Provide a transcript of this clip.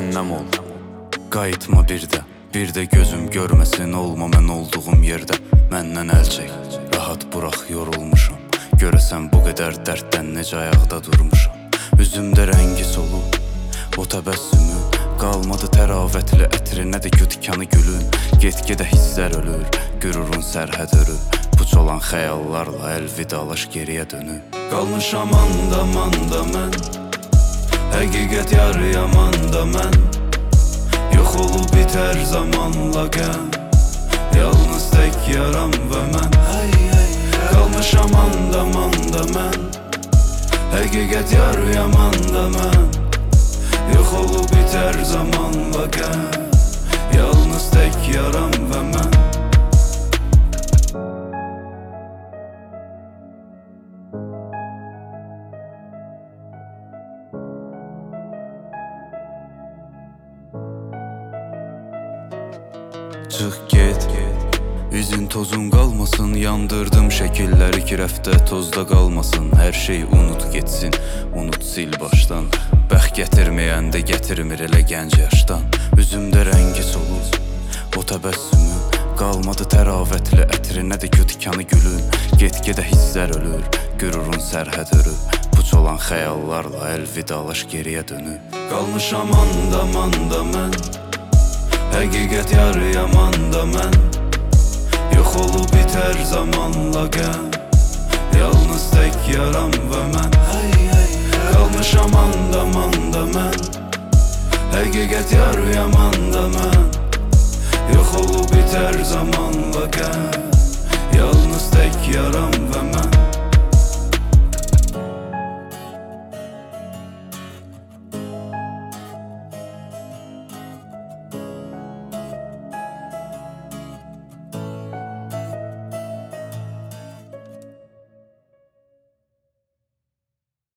cəhənnəm ol. Qayıtma bir də gözüm görməsin, olma mən olduğum yerdə. Məndən əl çək, rahat burax, yorulmuşam. Görəsən bu qədər dərddən necə ayaqda durmuşam. Üzümdə rəngi solub, o təbəssümü qalmadı təravətli ətri, nədir ki tikanı gülün. Get-gedə hisslər ölür, qürurun sərhəd örür. Puç olan xəyallarla əlvidalaş geriyə dönür. Qalmışam anda mən, həqiqət yarı yamanda mən. Yox olub bitər zamanla qəm, yalnız tək yaram və mən. Qalmışam anda mən, həqiqət yarı yamanda mən. Yox olub bitər zamanla qəm, yalnız tək yaram və mən. Çıx get, izin tozun qalmasın. Yandırdım şəkilləri ki rəfdə tozda qalmasın. Hər şey unut getsin, unut sil başdan. Bəxt gətirməyəndə gətirmir elə gənc yaşdan. Üzümdə rəngi solub, o təbəssümü qalmadı təravətli ətri, nədir ki tikanı gülün. Get-gedə hisslər ölür, qürurun sərhəd örür. Puç olan xəyallarla əlvidalaş geriyə dönür. Qalmışam anda mən, həqiqət yarı yamanda mən. Yox olub bitər zamanla qəm, yalnız tək yaram və mən. Qalmışam anda mən, həqiqət yarı yamanda mən. Yox olub bitər zamanla qəm, yalnız tək yaram